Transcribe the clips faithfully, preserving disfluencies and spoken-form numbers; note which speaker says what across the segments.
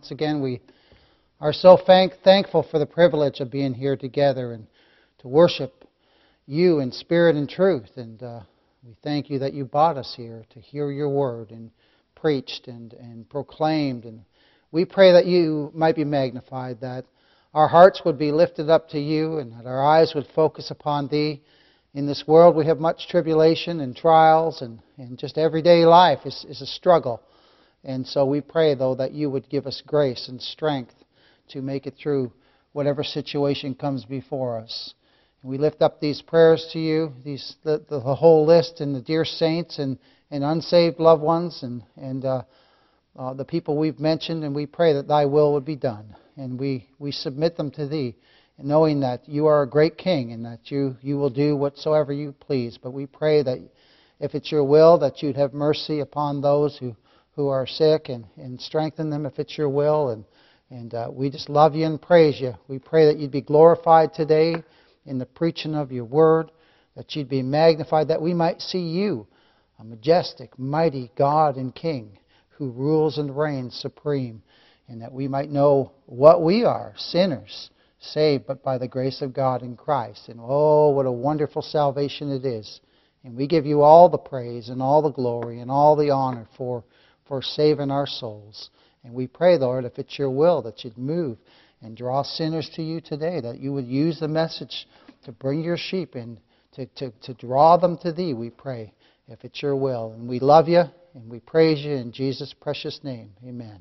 Speaker 1: once again we are so thank, thankful for the privilege of being here together and to worship you in spirit and truth. And uh, we thank you that you brought us here to hear your word and preached and, and proclaimed. And we pray that you might be magnified, that our hearts would be lifted up to you and that our eyes would focus upon thee. In this world we have much tribulation and trials, and, and just everyday life is, is a struggle. And so we pray, though, that you would give us grace and strength to make it through whatever situation comes before us. And we lift up these prayers to you, these the, the whole list, and the dear saints and, and unsaved loved ones and, and uh, uh, the people we've mentioned, and we pray that thy will would be done. And we, we submit them to thee, knowing that you are a great king and that you, you will do whatsoever you please. But we pray that if it's your will, that you'd have mercy upon those who, who are sick and, and strengthen them if it's your will. And, and uh, we just love you and praise you. We pray that you'd be glorified today in the preaching of your word, that you'd be magnified, that we might see you, a majestic, mighty God and King who rules and reigns supreme, and that we might know what we are, sinners, saved but by the grace of God in Christ. And oh, what a wonderful salvation it is. And we give you all the praise and all the glory and all the honor for, for saving our souls. And we pray, Lord, if it's your will, that you'd move and draw sinners to you today, that you would use the message to bring your sheep in, to, to, to draw them to thee, we pray, if it's your will. And we love you and we praise you in Jesus' precious name. Amen.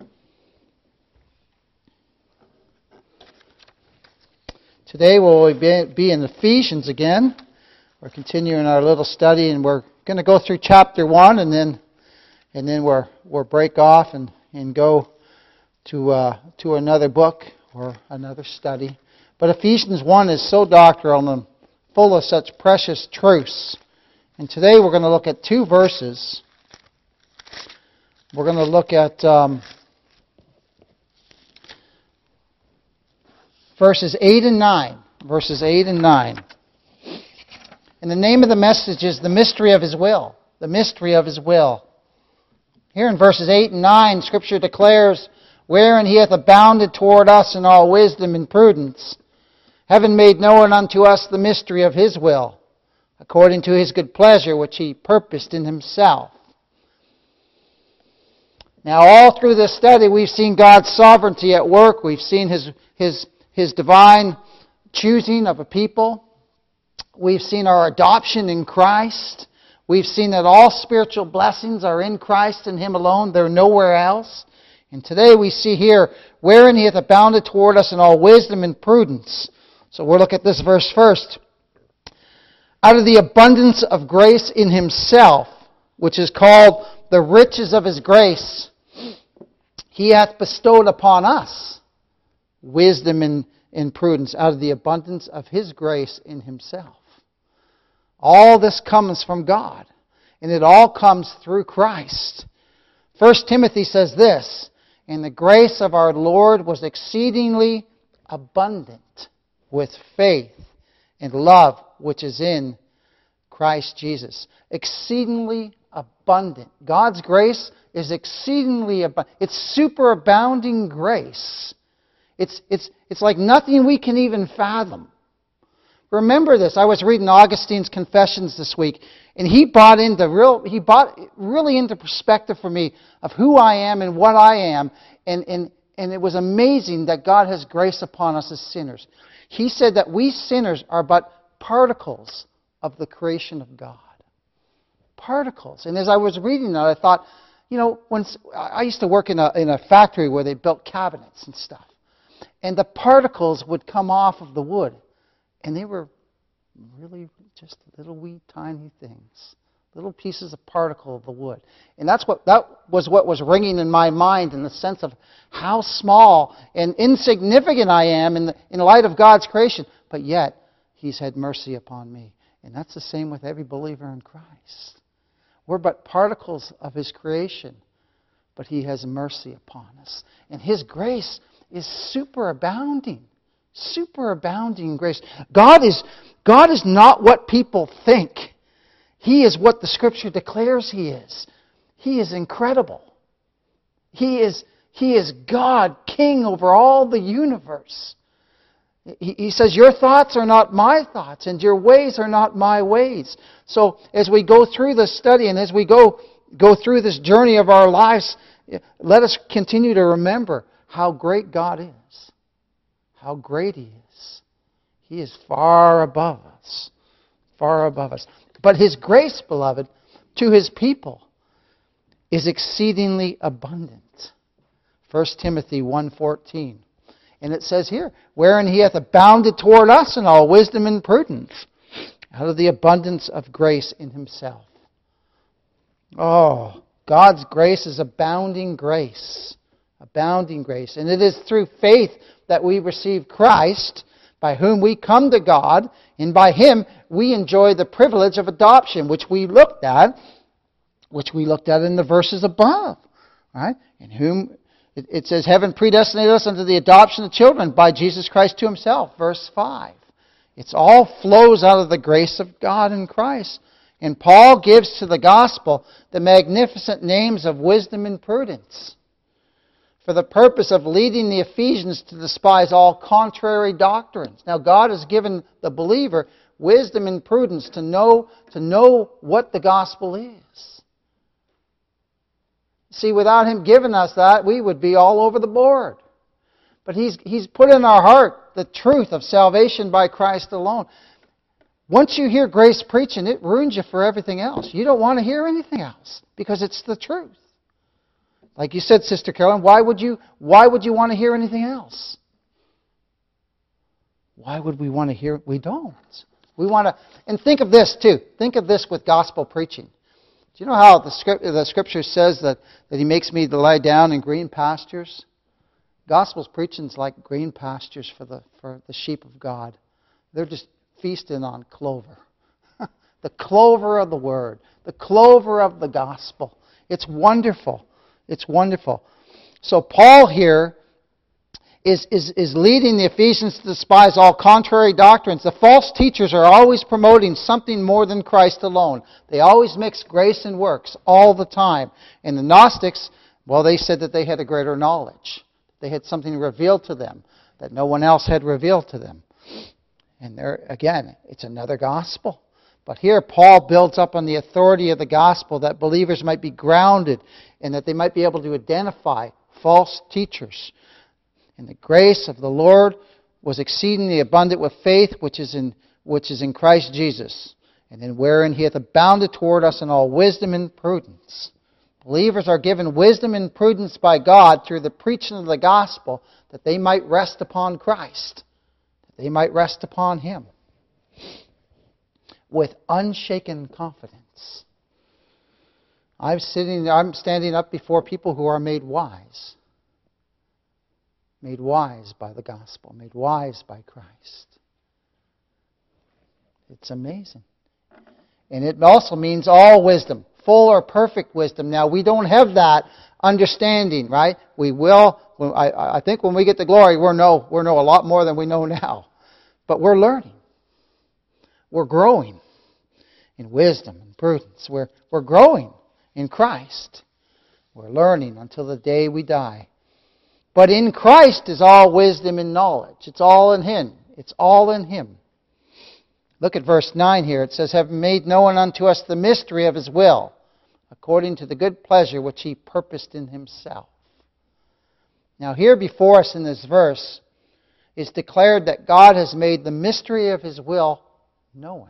Speaker 1: Today we'll be in Ephesians again. We're continuing our little study, and we're going to go through chapter one, and then and then we're we'll break off and, and go to uh, to another book or another study. But Ephesians one is so doctrinal and full of such precious truths. And today we're going to look at two verses. We're going to look at Um, Verses eight and nine. Verses eight and nine. And the name of the message is The Mystery of His Will. The Mystery of His Will. Here in verses eight and nine, Scripture declares, wherein He hath abounded toward us in all wisdom and prudence, having made known unto us the mystery of His will, according to His good pleasure, which He purposed in Himself. Now, all through this study, we've seen God's sovereignty at work. We've seen His His His divine choosing of a people. We've seen our adoption in Christ. We've seen that all spiritual blessings are in Christ and Him alone. They're nowhere else. And today we see here, wherein He hath abounded toward us in all wisdom and prudence. So we'll look at this verse first. Out of the abundance of grace in Himself, which is called the riches of His grace, He hath bestowed upon us wisdom and, and prudence, out of the abundance of His grace in Himself. All this comes from God, and it all comes through Christ. First Timothy says this, and the grace of our Lord was exceedingly abundant with faith and love which is in Christ Jesus. Exceedingly abundant. God's grace is exceedingly abundant. It's superabounding grace. It's, it's, it's like nothing we can even fathom. Remember this. I was reading Augustine's Confessions this week, and he brought into real he brought really into perspective for me of who I am and what I am, and, and, and it was amazing that God has grace upon us as sinners. He said that we sinners are but particles of the creation of God. Particles. And as I was reading that, I thought, you know, when I used to work in a in a factory where they built cabinets and stuff. And the particles would come off of the wood. And they were really just little wee tiny things. Little pieces of particle of the wood. And that's what that was what was ringing in my mind, in the sense of how small and insignificant I am in the, in light of God's creation. But yet, He's had mercy upon me. And that's the same with every believer in Christ. We're but particles of His creation. But He has mercy upon us. And His grace is superabounding. Superabounding grace. God is, God is not what people think. He is what the Scripture declares He is. He is incredible. He is, He is God, King over all the universe. He, he says, your thoughts are not my thoughts, and your ways are not my ways. So as we go through this study, and as we go, go through this journey of our lives, let us continue to remember how great God is. How great He is. He is far above us. Far above us. But His grace, beloved, to His people is exceedingly abundant. First Timothy one fourteen. And it says here, wherein He hath abounded toward us in all wisdom and prudence, out of the abundance of grace in Himself. Oh, God's grace is abounding grace. Abounding grace. And it is through faith that we receive Christ, by whom we come to God, and by Him we enjoy the privilege of adoption, which we looked at, which we looked at in the verses above. Right? In whom it, it says, heaven predestinated us unto the adoption of children by Jesus Christ to Himself, verse five. It's all flows out of the grace of God in Christ. And Paul gives to the gospel the magnificent names of wisdom and prudence, for the purpose of leading the Ephesians to despise all contrary doctrines. Now God has given the believer wisdom and prudence to know, to know what the gospel is. See, without Him giving us that, we would be all over the board. But He's, He's put in our heart the truth of salvation by Christ alone. Once you hear grace preaching, it ruins you for everything else. You don't want to hear anything else because it's the truth. Like you said, Sister Carolyn, why would you, why would you want to hear anything else? Why would we want to hear? We don't. We want to, and think of this too. Think of this with gospel preaching. Do you know how the, script, the Scripture says that, that He makes me to lie down in green pastures? Gospel preaching is like green pastures for the for the sheep of God. They're just feasting on clover. The clover of the Word. The clover of the gospel. It's wonderful. It's wonderful. So Paul here is, is, is leading the Ephesians to despise all contrary doctrines. The false teachers are always promoting something more than Christ alone. They always mix grace and works all the time. And the Gnostics, well, they said that they had a greater knowledge. They had something revealed to them that no one else had revealed to them. And there, again, it's another gospel. But here Paul builds up on the authority of the gospel that believers might be grounded and that they might be able to identify false teachers. And the grace of the Lord was exceedingly abundant with faith which is in which is in Christ Jesus, and in wherein He hath abounded toward us in all wisdom and prudence. Believers are given wisdom and prudence by God through the preaching of the gospel that they might rest upon Christ, that they might rest upon Him with unshaken confidence. I'm sitting, I'm standing up before people who are made wise. Made wise by the gospel. Made wise by Christ. It's amazing. And it also means all wisdom. Full or perfect wisdom. Now, we don't have that understanding, right? We will, I, I think when we get to glory, we'll know, we'll know a lot more than we know now. But we're learning. We're growing in wisdom and prudence. We're, we're growing in Christ. We're learning until the day we die. But in Christ is all wisdom and knowledge. It's all in Him. It's all in Him. Look at verse nine here. It says, have made known unto us the mystery of His will, according to the good pleasure which He purposed in Himself. Now here before us in this verse is declared that God has made the mystery of His will known.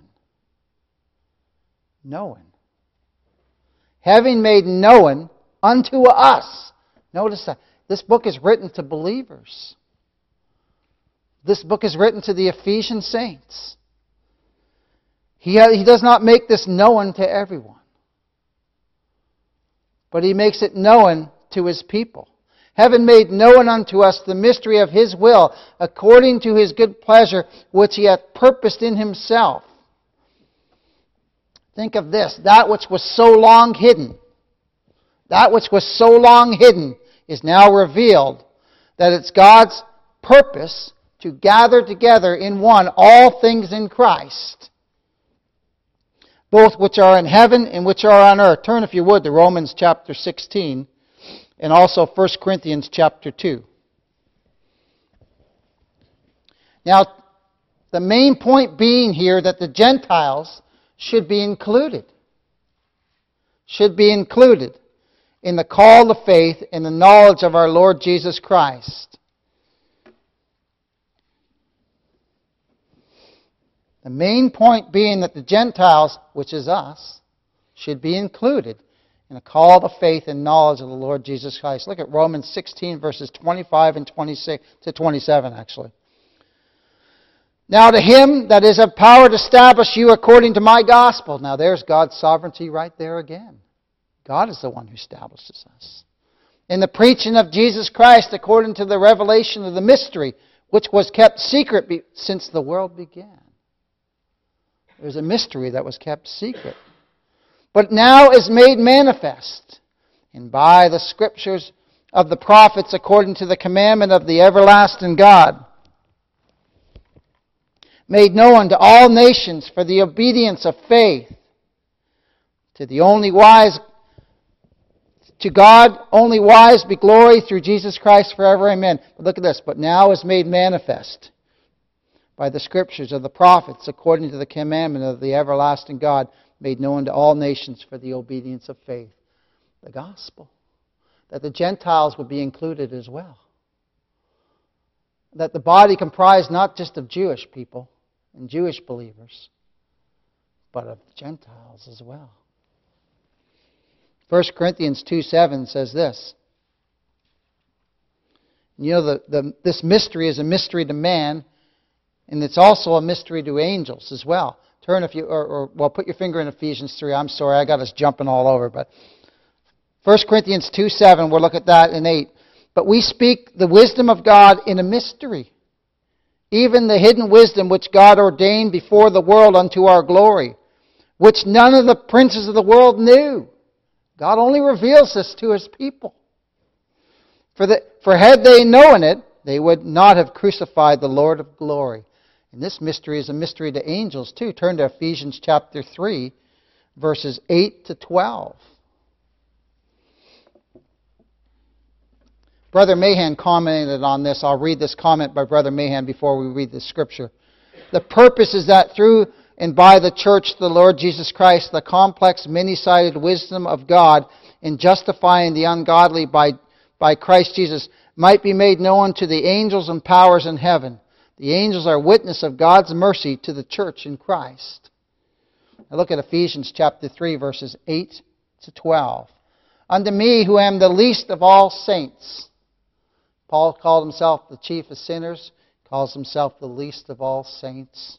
Speaker 1: Known. Having made known unto us. Notice that. This book is written to believers. This book is written to the Ephesian saints. He, ha- he does not make this known to everyone. But He makes it known to His people. Having made known unto us the mystery of His will, according to His good pleasure, which He hath purposed in Himself. Think of this. That which was so long hidden. That which was so long hidden is now revealed, that it's God's purpose to gather together in one all things in Christ, both which are in heaven and which are on earth. Turn, if you would, to Romans chapter sixteen, and also First Corinthians chapter two. Now, the main point being here that the Gentiles should be included. Should be included in the call to faith and the knowledge of our Lord Jesus Christ. The main point being that the Gentiles, which is us, should be included in a call to faith and knowledge of the Lord Jesus Christ. Look at Romans sixteen, verses twenty-five and twenty-six to twenty-seven, actually. Now to him that is of power to establish you according to my gospel. Now there's God's sovereignty right there again. God is the one who establishes us. In the preaching of Jesus Christ according to the revelation of the mystery, which was kept secret be- since the world began. There's a mystery that was kept secret, but now is made manifest, and by the scriptures of the prophets according to the commandment of the everlasting God, made known to all nations for the obedience of faith, to the only wise, to God only wise be glory through Jesus Christ forever. Amen. But look at this. But now is made manifest by the scriptures of the prophets according to the commandment of the everlasting God, made known to all nations for the obedience of faith. The gospel. That the Gentiles would be included as well. That the body comprised not just of Jewish people and Jewish believers, but of Gentiles as well. First Corinthians two seven says this. You know, the, the, this mystery is a mystery to man, and it's also a mystery to angels as well. Turn if you, or, or well, put your finger in Ephesians three. I'm sorry, I got us jumping all over. But First Corinthians two seven, we'll look at that in eight. But we speak the wisdom of God in a mystery, even the hidden wisdom which God ordained before the world unto our glory, which none of the princes of the world knew. God only reveals this to His people. For, the, for had they known it, they would not have crucified the Lord of glory. And this mystery is a mystery to angels too. Turn to Ephesians chapter three, verses eight to twelve. Brother Mahan commented on this. I'll read this comment by Brother Mahan before we read the scripture. The purpose is that through and by the church, the Lord Jesus Christ, the complex, many-sided wisdom of God in justifying the ungodly by, by Christ Jesus might be made known to the angels and powers in heaven. The angels are witness of God's mercy to the church in Christ. Now look at Ephesians chapter three, verses eight to twelve. Unto me, who am the least of all saints. Paul called himself the chief of sinners, calls himself the least of all saints.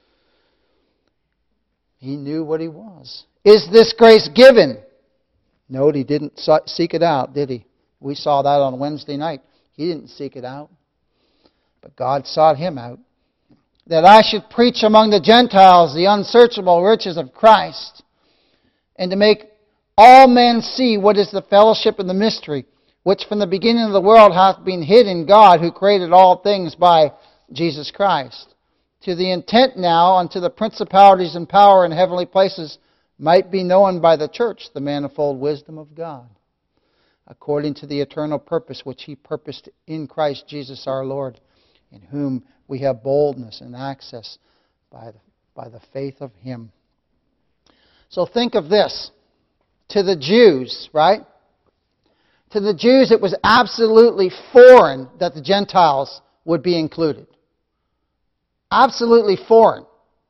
Speaker 1: He knew what he was. Is this grace given? Note, he didn't seek it out, did he? We saw that on Wednesday night. He didn't seek it out. But God sought him out. That I should preach among the Gentiles the unsearchable riches of Christ, and to make all men see what is the fellowship of the mystery, which from the beginning of the world hath been hid in God, who created all things by Jesus Christ. To the intent now unto the principalities and power in heavenly places might be known by the church the manifold wisdom of God, according to the eternal purpose which He purposed in Christ Jesus our Lord, in whom we have boldness and access by the, by the faith of Him. So think of this. To the Jews, right? To the Jews it was absolutely foreign that the Gentiles would be included. Absolutely foreign.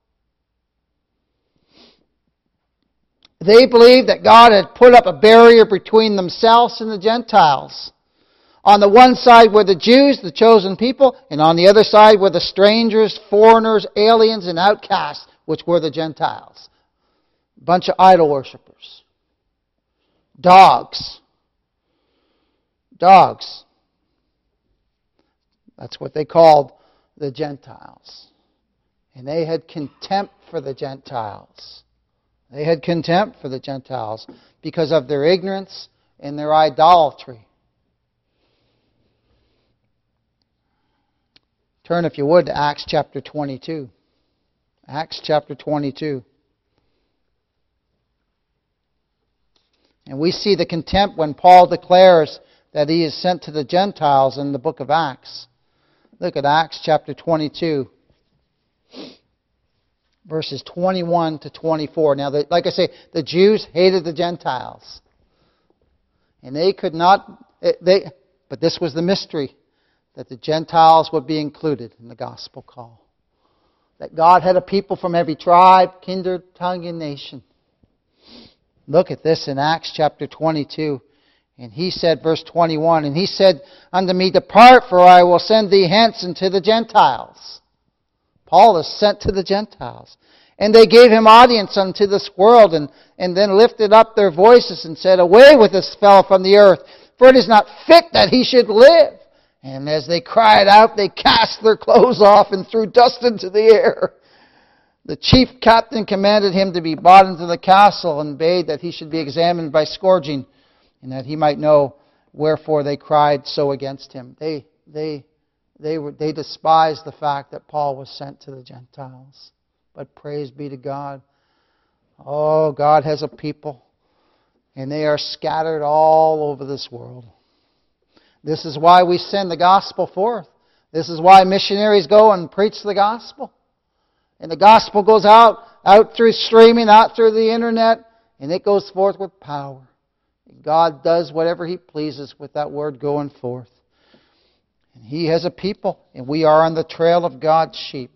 Speaker 1: They believed that God had put up a barrier between themselves and the Gentiles. On the one side were the Jews, the chosen people, and on the other side were the strangers, foreigners, aliens, and outcasts, which were the Gentiles. A bunch of idol worshippers. Dogs. Dogs. That's what they called the Gentiles. And they had contempt for the Gentiles. They had contempt for the Gentiles because of their ignorance and their idolatry. Turn, if you would, to Acts chapter twenty-two. Acts chapter twenty-two. And we see the contempt when Paul declares that He is sent to the Gentiles in the book of Acts. Look at Acts chapter twenty-two, verses twenty-one to twenty-four. Now, the, like I say, the Jews hated the Gentiles. And they could not, they, but this was the mystery, that the Gentiles would be included in the gospel call. That God had a people from every tribe, kindred, tongue, and nation. Look at this in Acts chapter twenty-two. And he said, verse twenty-one, and he said unto me, Depart, for I will send thee hence unto the Gentiles. Paul is sent to the Gentiles. And they gave him audience unto this world, and, and then lifted up their voices and said, Away with this fellow from the earth, for it is not fit that he should live. And as they cried out, they cast their clothes off and threw dust into the air. The chief captain commanded him to be brought into the castle, and bade that he should be examined by scourging, and that he might know wherefore they cried so against him. They, they, they, were, they despised the fact that Paul was sent to the Gentiles. But praise be to God. Oh, God has a people, and they are scattered all over this world. This is why we send the gospel forth. This is why missionaries go and preach the gospel. And the gospel goes out, out through streaming, out through the internet, and it goes forth with power. God does whatever He pleases with that word going forth. And He has a people, and we are on the trail of God's sheep.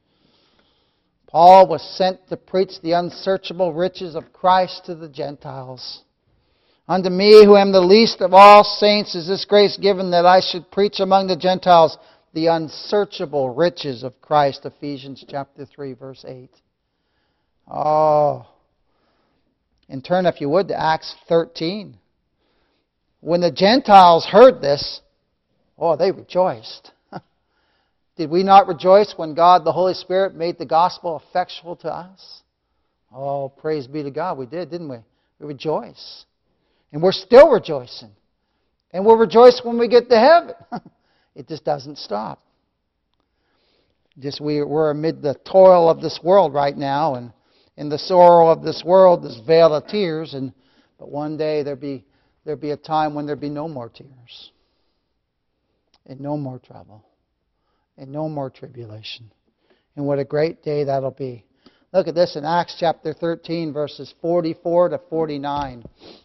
Speaker 1: Paul was sent to preach the unsearchable riches of Christ to the Gentiles. Unto me, who am the least of all saints, is this grace given, that I should preach among the Gentiles the unsearchable riches of Christ. Ephesians chapter three, verse eight. Oh, and turn, if you would, to Acts thirteen. When the Gentiles heard this, oh, they rejoiced. Did we not rejoice when God, the Holy Spirit, made the gospel effectual to us? Oh, praise be to God. We did, didn't we? We rejoice. And we're still rejoicing. And we'll rejoice when we get to heaven. It just doesn't stop. Just we, we're amid the toil of this world right now, and in the sorrow of this world, this veil of tears. And but one day there'll be there'll be a time when there'll be no more tears, and no more trouble, and no more tribulation. And what a great day that'll be. Look at this in Acts chapter thirteen, verses forty-four to forty-nine.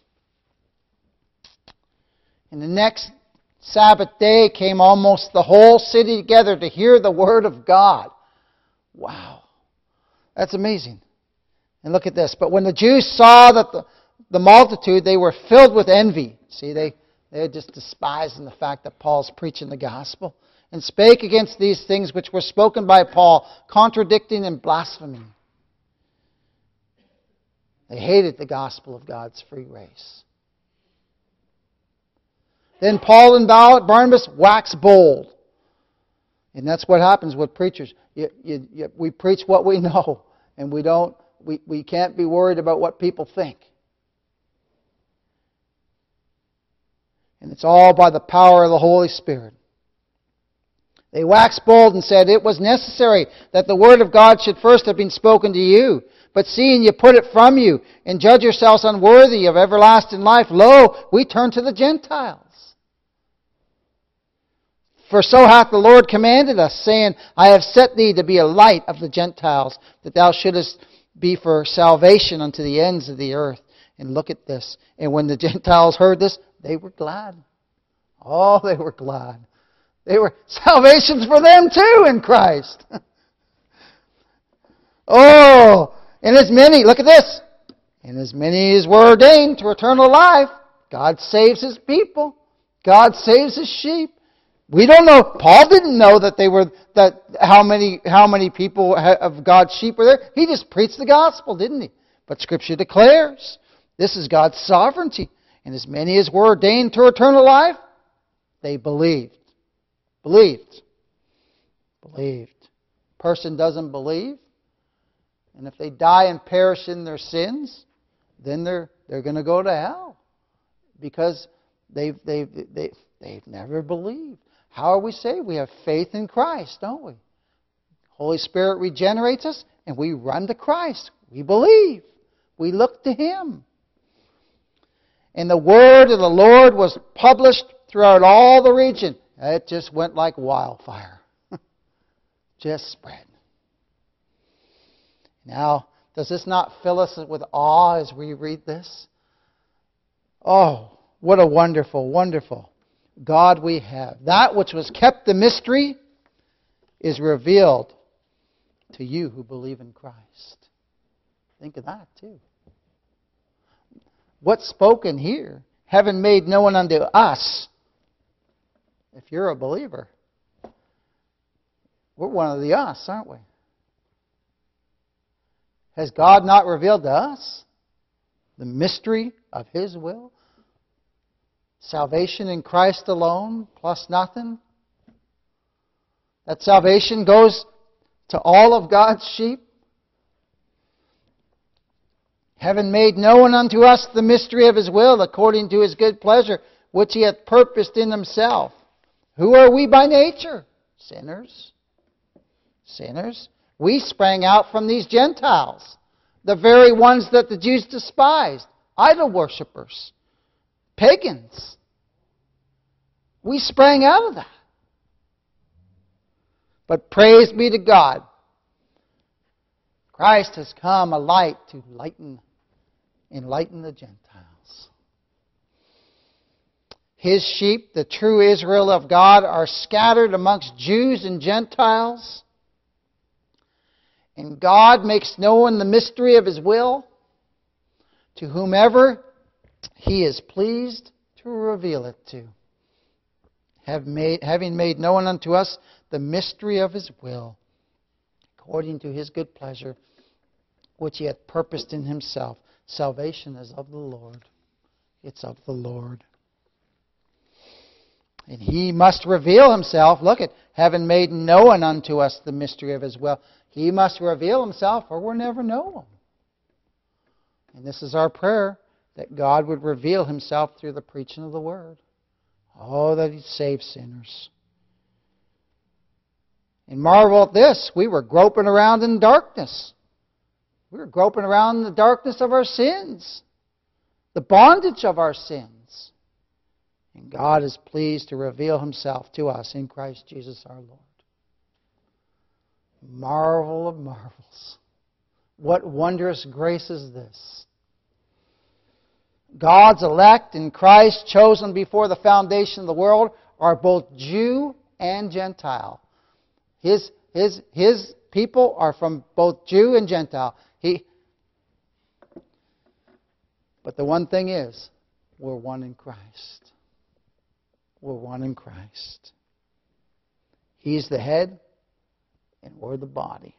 Speaker 1: And the next Sabbath day came almost the whole city together to hear the word of God. Wow. That's amazing. And look at this. But when the Jews saw that the, the multitude, they were filled with envy. See, they, they had just despising the fact that Paul's preaching the gospel. And spake against these things which were spoken by Paul, contradicting and blaspheming. They hated the gospel of God's free grace. Then Paul and Barnabas waxed bold. And that's what happens with preachers. You, you, you, we preach what we know, and we don't. We, we can't be worried about what people think. And it's all by the power of the Holy Spirit. They waxed bold and said, It was necessary that the word of God should first have been spoken to you. But seeing you put it from you, and judge yourselves unworthy of everlasting life, lo, we turn to the Gentiles. For so hath the Lord commanded us, saying, I have set thee to be a light of the Gentiles, that thou shouldest be for salvation unto the ends of the earth. And look at this. And when the Gentiles heard this, they were glad. Oh, they were glad. They were salvations for them too in Christ. Oh, and as many, look at this. And as many as were ordained to eternal life, God saves His people. God saves His sheep. We don't know. Paul didn't know that they were that how many how many people of God's sheep were there. He just preached the gospel, didn't he? But Scripture declares this is God's sovereignty, and as many as were ordained to eternal life, they believed, believed, believed. Person doesn't believe, and if they die and perish in their sins, then they're they're going to go to hell because they've they've they they've never believed. How are we saved? We have faith in Christ, don't we? Holy Spirit regenerates us, and we run to Christ. We believe. We look to Him. And the word of the Lord was published throughout all the region. It just went like wildfire. Just spread. Now, does this not fill us with awe as we read this? Oh, what a wonderful, wonderful God we have. That which was kept a mystery is revealed to you who believe in Christ. Think of that too. What's spoken here, heaven made known unto us. If you're a believer, we're one of the us, aren't we? Has God not revealed to us the mystery of His will? Salvation in Christ alone, plus nothing? That salvation goes to all of God's sheep? Having made known unto us the mystery of His will, according to His good pleasure, which He hath purposed in Himself. Who are we by nature? Sinners. Sinners. We sprang out from these Gentiles, the very ones that the Jews despised, idol worshippers, pagans. We sprang out of that. But praise be to God, Christ has come a light to lighten, enlighten the Gentiles. His sheep, the true Israel of God, are scattered amongst Jews and Gentiles. And God makes known the mystery of His will to whomever He is pleased to reveal it to. Have made, having made known unto us the mystery of His will, according to His good pleasure, which He hath purposed in Himself. Salvation is of the Lord. It's of the Lord. And He must reveal Himself. Look at, having made known unto us the mystery of His will. He must reveal Himself or we'll never know Him. And this is our prayer, that God would reveal Himself through the preaching of the Word. Oh, that He'd save sinners. And marvel at this, we were groping around in darkness. We were groping around in the darkness of our sins, the bondage of our sins. And God is pleased to reveal Himself to us in Christ Jesus our Lord. Marvel of marvels. What wondrous grace is this? God's elect in Christ, chosen before the foundation of the world, are both Jew and Gentile. His, his, his people are from both Jew and Gentile. He, but the one thing is, we're one in Christ. We're one in Christ. He's the head, and we're the body.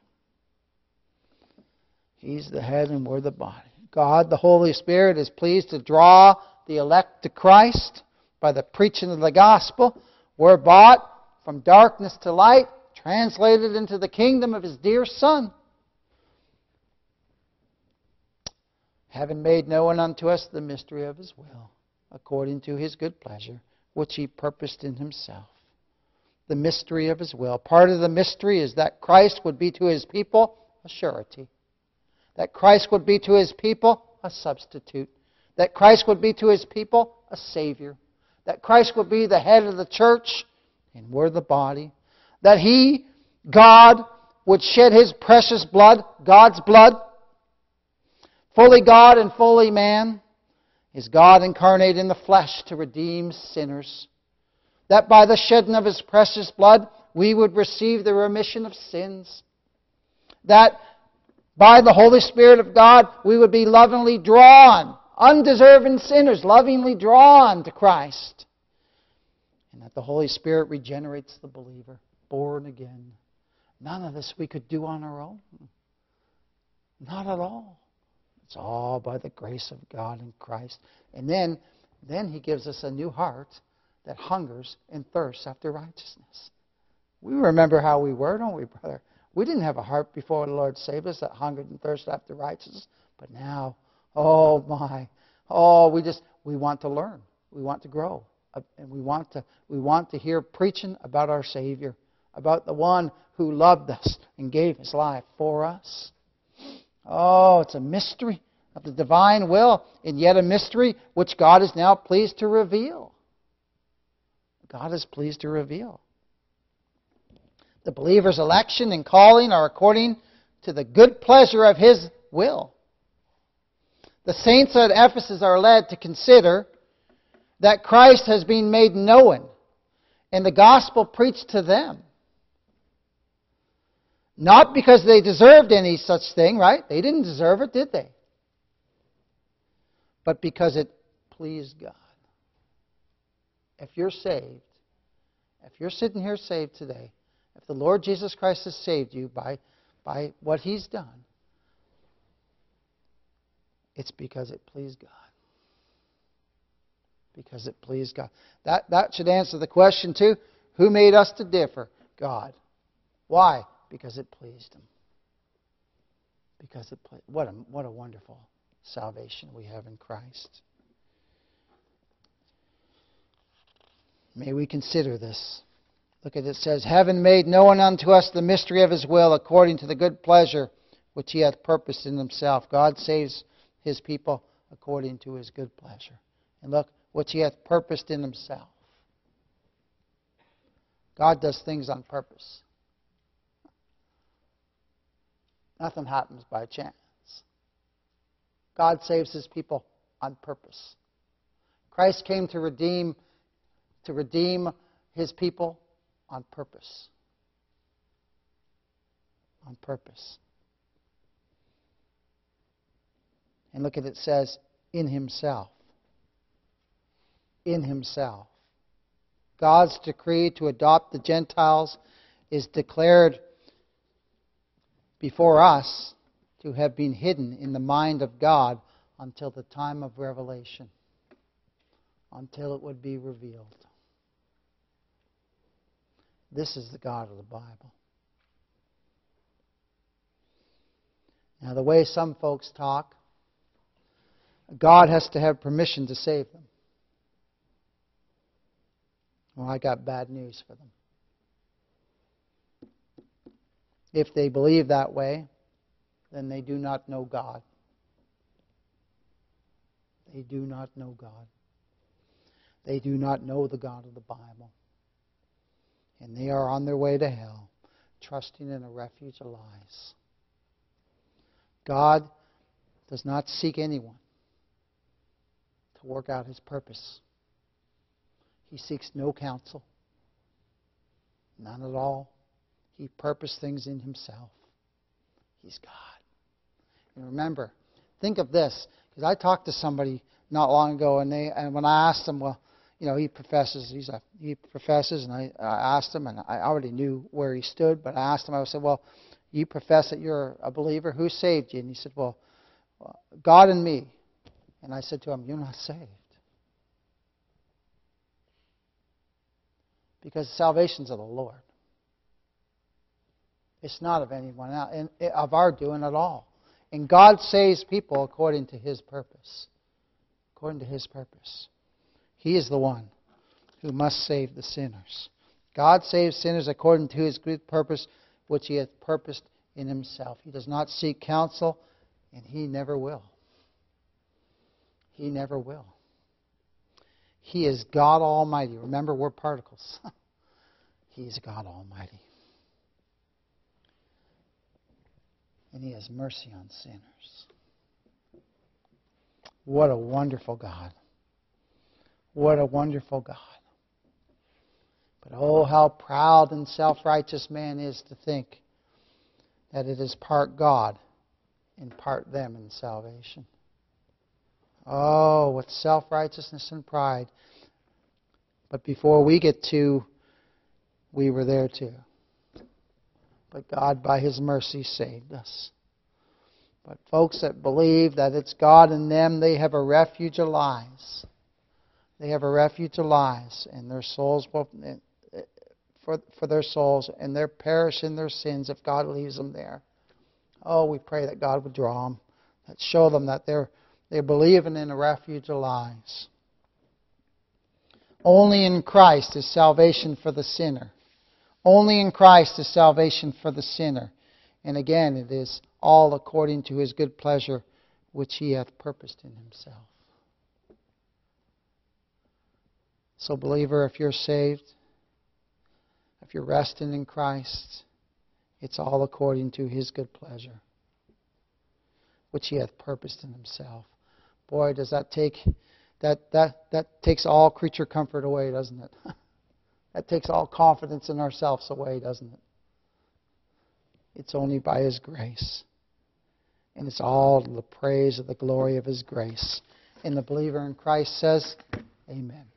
Speaker 1: He's the head and we're the body. God, the Holy Spirit, is pleased to draw the elect to Christ by the preaching of the gospel. We're bought from darkness to light, translated into the kingdom of His dear Son. Having made known unto us the mystery of His will, according to His good pleasure, which He purposed in Himself. The mystery of His will. Part of the mystery is that Christ would be to His people a surety. That Christ would be to His people a substitute. That Christ would be to His people a Savior. That Christ would be the head of the church, and we're the body. That He, God, would shed His precious blood, God's blood, fully God and fully man, is God incarnate in the flesh to redeem sinners. That by the shedding of His precious blood, we would receive the remission of sins. That by the Holy Spirit of God, we would be lovingly drawn, undeserving sinners, lovingly drawn to Christ. And that the Holy Spirit regenerates the believer, born again. None of this we could do on our own. Not at all. It's all by the grace of God in Christ. And then, then He gives us a new heart that hungers and thirsts after righteousness. We remember how we were, don't we, brother? We didn't have a heart before the Lord saved us that hungered and thirsted after righteousness. But now, oh my, oh, we just, we want to learn. We want to grow. And we want to, we want to hear preaching about our Savior, about the one who loved us and gave His life for us. Oh, it's a mystery. of the divine will in yet a mystery which God is now pleased to reveal. God is pleased to reveal. The believer's election and calling are according to the good pleasure of His will. The saints at Ephesus are led to consider that Christ has been made known and the gospel preached to them. Not because they deserved any such thing, right? They didn't deserve it, did they? But because it pleased God. If you're saved, if you're sitting here saved today, if the Lord Jesus Christ has saved you by, by what He's done, it's because it pleased God. Because it pleased God. That, that should answer the question too. Who made us to differ? God. Why? Because it pleased Him. Because it pleased. What a, what a wonderful salvation we have in Christ. May we consider this. Look at it. It says, having made known unto us the mystery of His will, according to the good pleasure which He hath purposed in Himself. God saves His people according to His good pleasure. And look, which He hath purposed in Himself. God does things on purpose. Nothing happens by chance. God saves His people on purpose. Christ came to redeem, to redeem His people on purpose. On purpose. And look at it, it says, in Himself. In Himself. God's decree to adopt the Gentiles is declared before us to have been hidden in the mind of God until the time of revelation, until it would be revealed. This is the God of the Bible. Now, the way some folks talk, God has to have permission to save them. Well, I got bad news for them. If they believe that way, then they do not know God. They do not know God. They do not know the God of the Bible. And they are on their way to hell, trusting in a refuge of lies. God does not seek anyone to work out His purpose. He seeks no counsel. None at all. He purposed things in Himself. He's God. And remember, think of this, because I talked to somebody not long ago, and they and when I asked them, well, you know, he professes, he's a he professes, and I, I asked him, and I already knew where he stood, but I asked him, I said, well, you profess that you're a believer. Who saved you? And he said, well, God and me. And I said to him, you're not saved. Because salvation's of the Lord. It's not of anyone else, and of our doing at all. And God saves people according to His purpose. According to His purpose. He is the one who must save the sinners. God saves sinners according to His good purpose, which He hath purposed in Himself. He does not seek counsel, and He never will. He never will. He is God Almighty. Remember, we're particles. He's God Almighty. And He has mercy on sinners. What a wonderful God. What a wonderful God. But oh, how proud and self-righteous man is to think that it is part God and part them in salvation. Oh, what self-righteousness and pride. But before we get to, we were there too. But God, by His mercy, saved us. But folks that believe that it's God in them, they have a refuge of lies. They have a refuge of lies, and their souls will, for, for their souls, and they'll perish in their sins if God leaves them there. Oh, we pray that God would draw them, that show them that they're they're believing in a refuge of lies. Only in Christ is salvation for the sinner. Only in Christ is salvation for the sinner. And again, it is all according to His good pleasure, which He hath purposed in Himself. So, believer, if you're saved, if you're resting in Christ, it's all according to His good pleasure, which He hath purposed in Himself. Boy, does that take that that that takes all creature comfort away, doesn't it? That takes all confidence in ourselves away, doesn't it? It's only by His grace. And it's all to the praise of the glory of His grace. And the believer in Christ says, Amen.